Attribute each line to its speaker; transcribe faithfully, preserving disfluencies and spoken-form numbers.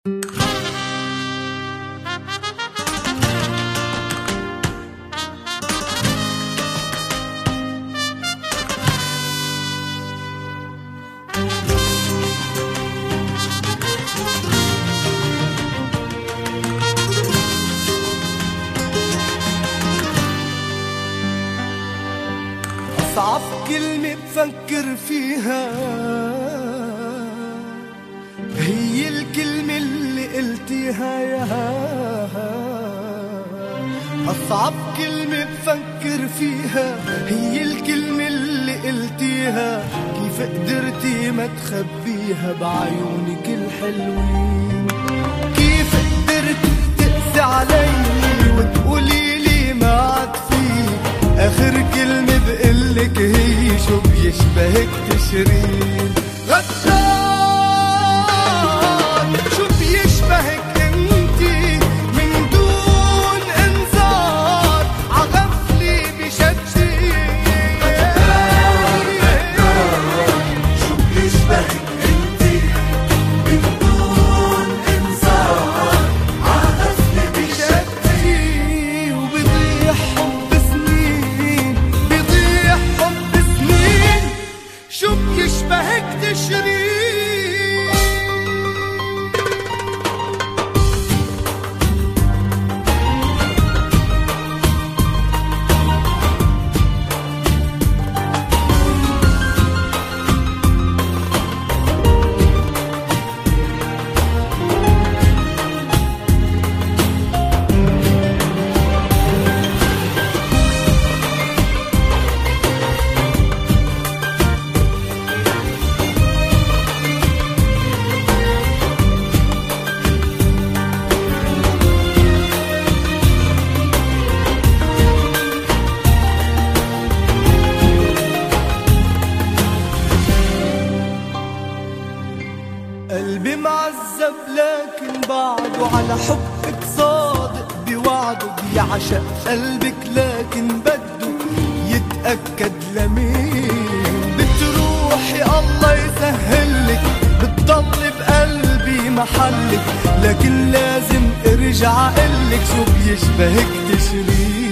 Speaker 1: أصعب كلمة بفكر فيها هي الكلمة اللي قلتيها يا أصعب كلمة بفكر فيها هي الكلمة اللي قلتيها. كيف قدرتي ما تخبيها بعيونك الحلوين؟ كيف قدرتي تقسي علي وتقولي لي ما عاد فيك؟ آخر كلمة بقلك هي شو بيشبهك تشرين؟ غدار شو بيشبهك انتي من دون انذار عغفلي بشجي؟
Speaker 2: شو بيشبهك انتي من دون انذار عغفلي بشجي؟
Speaker 1: وبيضيع حب سنين بيضيع حب سنين شو بيشبهك تشرين؟ قلبي معذب لكن بعده على حبك صادق بوعده. بيعشق قلبك لكن بده يتأكد لمين؟ بتروحي الله يسهلك بتضل بقلبي محلك، لكن لازم ارجع اقلك شو بيشبهك تشرين؟